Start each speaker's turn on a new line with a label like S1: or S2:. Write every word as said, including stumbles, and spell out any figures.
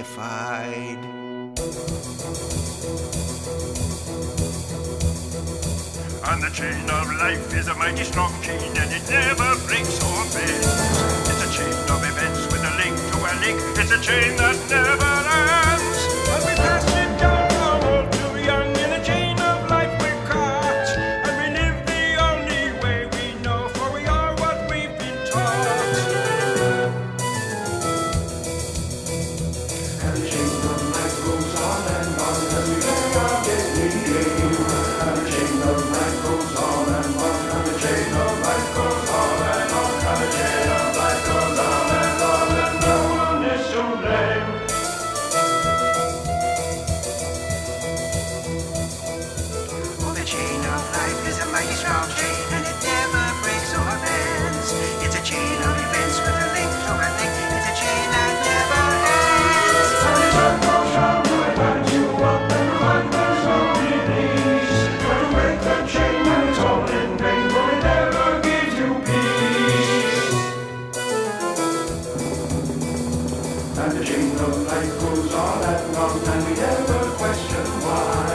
S1: magnified.
S2: And the chain of life is a mighty strong chain, and it never breaks or bends. It's a chain of events with a link to a link. It's a chain that never ends. And we pass it down from old to young. In a chain of life we're caught, and we live the only way we know, for we are what we've been taught.
S3: And the chain of life goes on and on, and we never get game. And the chain of life goes on and on, and the chain of life goes on and on, and the chain of life goes on and on, and no one is to blame.
S1: Oh, the chain of life is a mighty strong chain, and it never breaks or bends. It's a chain of events with a link to a link. It's a chain that never ends.
S3: And the sun goes down to light you up, and the fight there's no release. Try to break the chain and it's all in vain, for it never gives you peace. And the chain of life goes on and on, and we never question why.